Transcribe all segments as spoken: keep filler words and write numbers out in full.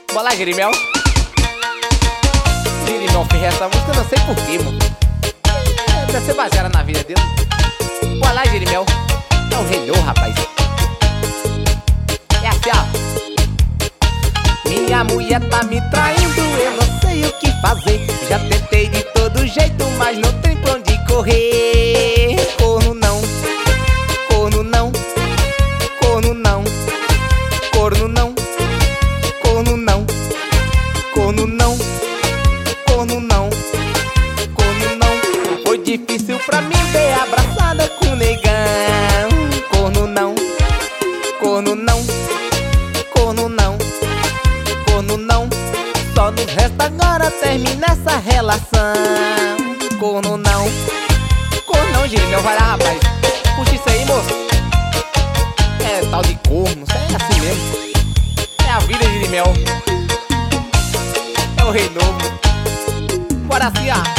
Bora lá, Jerimel. Jerimel fez essa música, eu não sei porquê, mano. Deve ser baseada na vida dele. Bora lá, Jerimel. É o rei, rapaz. É assim, ó. Minha mulher tá me traindo, eu não sei o que fazer. Já tentei de todo jeito, mas não tem pra onde correr. Corno não, corno não, corno não, corno não, corno não, corno não, corno não, corno não. Foi difícil pra mim ver abraçada com negão. Corno não, corno não, corno não, corno não. Só nos resta agora terminar essa relação. Corno não, corno não, Jerimel, vai lá, rapaz. Puxa isso aí, moço. É tal de corno, isso é assim mesmo. É a vida, Jerimel. É o rei novo. Bora assim, ó.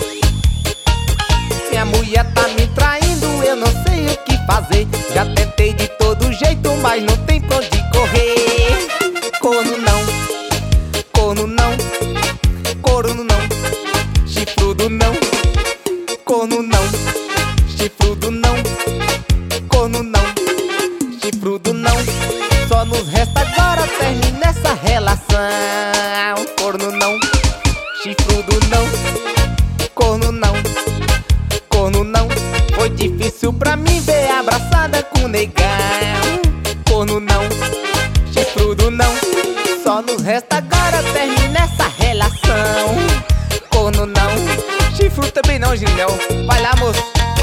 Minha mulher tá me traindo, eu não sei o que fazer. Já tentei de todo jeito, mas não tem pra onde correr. Corno não, corno não, corno não, chifrudo não, corno não, chifrudo não, corno não, chifrudo não. Só nos resta agora terminar essa relação. Corno não, chifrudo não, corno não, corno não. Foi difícil pra mim ver abraçada com negão. Corno não, chifrudo não. Só nos resta agora terminar essa relação. Corno não, chifrudo também não, Jerimel. Vai lá, moço.